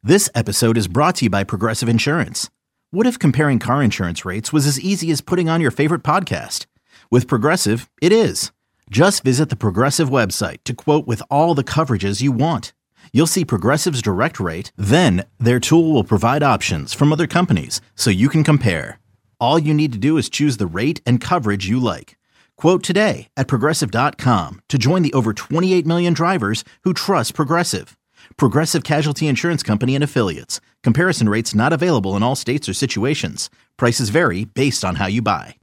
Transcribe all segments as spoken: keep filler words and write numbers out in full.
This episode is brought to you by Progressive Insurance. What if comparing car insurance rates was as easy as putting on your favorite podcast? With Progressive, it is. Just visit the Progressive website to quote with all the coverages you want. You'll see Progressive's direct rate, then their tool will provide options from other companies so you can compare. All you need to do is choose the rate and coverage you like. Quote today at Progressive dot com to join the over twenty-eight million drivers who trust Progressive. Progressive Casualty Insurance Company and Affiliates. Comparison rates not available in all states or situations. Prices vary based on how you buy.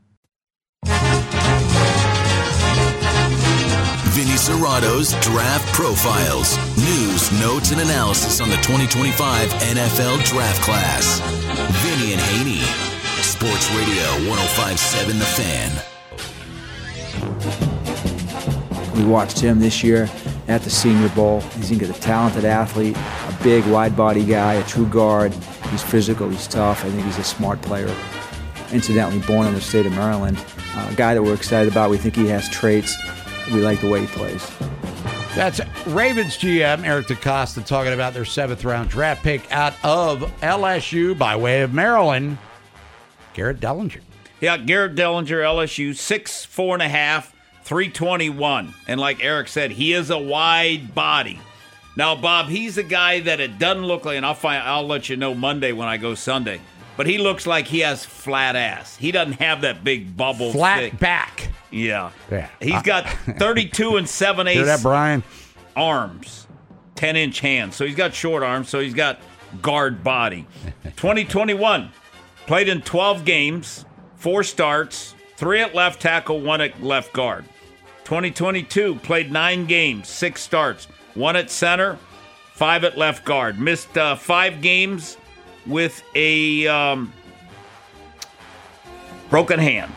Vinny Cerrato's Draft Profiles. News, notes, and analysis on the twenty twenty-five N F L Draft Class. Vinny and Haney. Sports Radio one oh five point seven The Fan. We watched him this year at the Senior Bowl. He's a talented athlete, a big, wide-body guy, a true guard. He's physical, he's tough. I think he's a smart player. Incidentally, born in the state of Maryland. Uh, a guy that we're excited about. We think he has traits. We like the way he plays. That's Ravens G M Eric DeCosta talking about their seventh-round draft pick out of L S U by way of Maryland, Garrett Dellinger. Yeah, Garrett Dellinger, L S U, six four and a half, three twenty-one. And like Eric said, he is a wide body. Now, Bob, he's a guy that it doesn't look like, and I'll find, I'll let you know Monday when I go Sunday, but he looks like he has flat ass. He doesn't have that big bubble. Flat thick. back. Yeah. Yeah. He's got thirty-two and seven eighths Hear that, Brian? arms, ten-inch hands. So he's got short arms, so he's got guard body. twenty twenty-one, played in twelve games, four starts, three at left tackle, one at left guard. twenty twenty-two, played nine games, six starts, one at center, five at left guard. Missed uh, five games with a um, broken hand.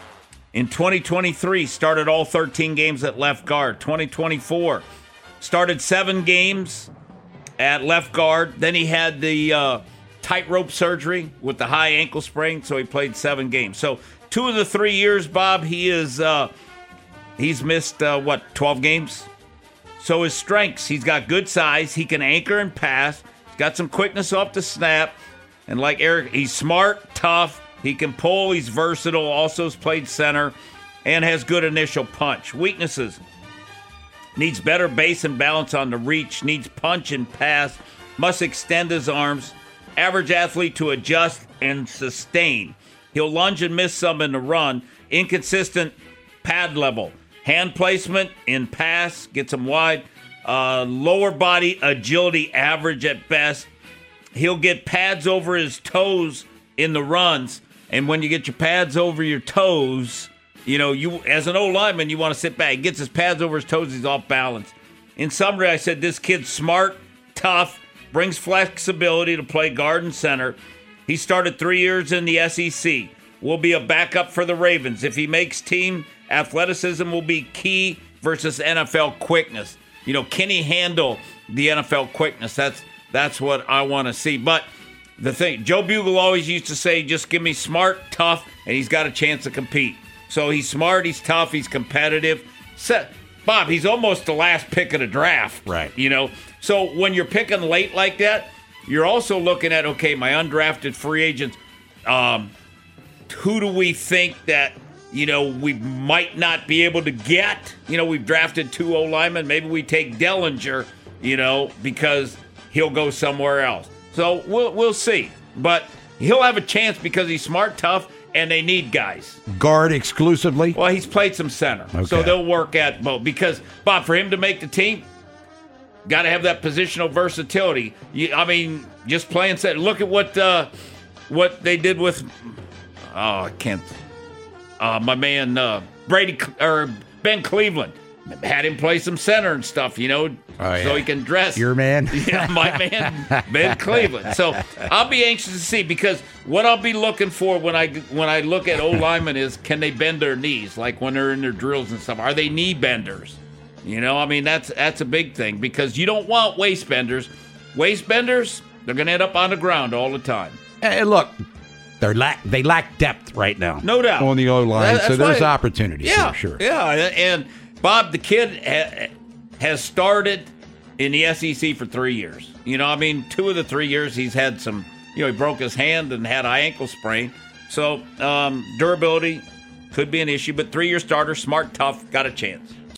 In twenty twenty-three, started all thirteen games at left guard. twenty twenty-four, started seven games at left guard. Then he had the uh, tightrope surgery with the high ankle sprain, so he played seven games. So two of the three years, Bob, he is uh, he's missed, uh, what, twelve games? So his strengths, he's got good size. He can anchor and pass. He's got some quickness off the snap. And like Eric, he's smart, tough. He can pull. He's versatile. Also has played center and has good initial punch. Weaknesses. Needs better base and balance on the reach. Needs punch and pass. Must extend his arms. Average athlete to adjust and sustain. He'll lunge and miss some in the run. Inconsistent pad level. Hand placement in pass. Gets him wide. Uh, lower body agility average at best. He'll get pads over his toes in the runs. And when you get your pads over your toes, you know, you as an old lineman, you want to sit back. He gets his pads over his toes, he's off balance. In summary, I said this kid's smart, tough, brings flexibility to play guard and center. He started three years in the S E C. Will be a backup for the Ravens. If he makes team, athleticism will be key versus N F L quickness. You know, can he handle the N F L quickness? That's that's what I want to see. But the thing, Joe Bugle always used to say, just give me smart, tough, and he's got a chance to compete. So he's smart, he's tough, he's competitive. So, Bob, he's almost the last pick of the draft. Right. You know, so when you're picking late like that, you're also looking at, okay, my undrafted free agents, um, who do we think that, you know, we might not be able to get? You know, we've drafted two O-linemen. Maybe we take Dellinger, you know, because he'll go somewhere else. So we'll we'll see. But he'll have a chance because he's smart, tough, and they need guys. Guard exclusively? Well, he's played some center. Okay. So they'll work at both. Because, Bob, for him to make the team, got to have that positional versatility. You, I mean, just playing center. Look at what uh, what they did with, oh, I can't, uh, my man uh, Brady, or Ben Cleveland. Had him play some center and stuff, you know, oh, yeah. so he can dress. Your man? Yeah, my man, Ben Cleveland. So I'll be anxious to see, because what I'll be looking for when I when I look at O-linemen is, can they bend their knees, like when they're in their drills and stuff? Are they knee benders? You know, I mean, that's that's a big thing, because you don't want waist benders. Waist benders, they're going to end up on the ground all the time. Hey, look, they lack they lack depth right now. No doubt. On the O-line, That, so there's why, opportunities yeah, for sure. Yeah, and Bob, the kid ha- has started in the S E C for three years. You know, I mean, two of the three years he's had some, you know, he broke his hand and had an ankle sprain. So um, durability could be an issue, but three-year starter, smart, tough, got a chance.